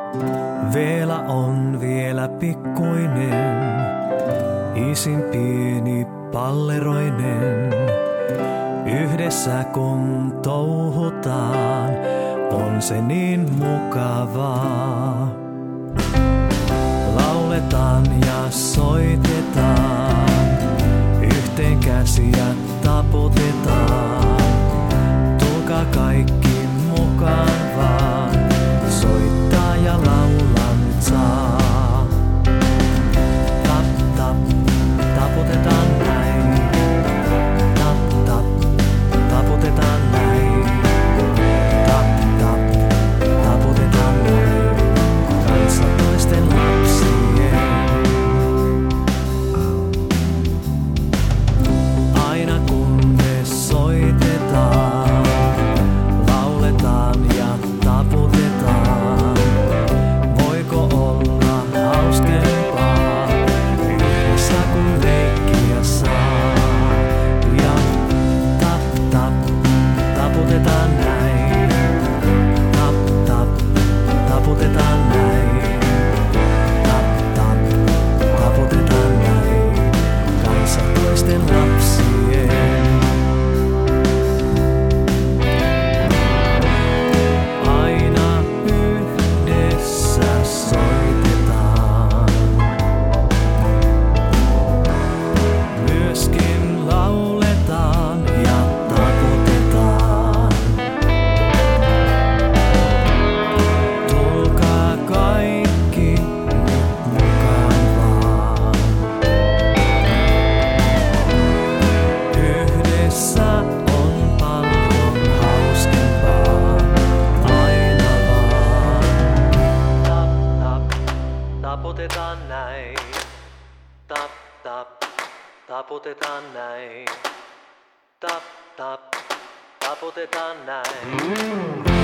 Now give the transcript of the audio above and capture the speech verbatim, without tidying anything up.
Vielä on vielä pikkuinen, isin pieni palleroinen. Yhdessä kun touhutaan, on se niin mukavaa. Lauletaan ja soitetaan, yhteen käsiä taputetaan. Tulkaa kaikki mukaan vaan, soittaa ja laulaa nyt saa. Tap tap, taputetaan näin. Tap tap, taputetaan näin. Tap tap, taputetaan näin. Kanssa toisten lapsien. Aina kun me soitetaan, lauletaan ja taputetaan. Voiko olla hauskempaa, yhdessä kun leikkiä saa. Ja tap tap, taputetaan näin. Tap tap, taputetaan näin. Tap tap, taputetaan näin. Kanssa toisten lapsien. Aina yhdessä soitetaan. Myöskin lauletaan ja taputetaan. Tulkaa kaikki nyt mukaan vaan. Yhdessä on paljon hauskempaa, aina vaan. Tap tap, taputetaan näin. Tap tap, taputetaan näin. Tap tap, taputetaan näin.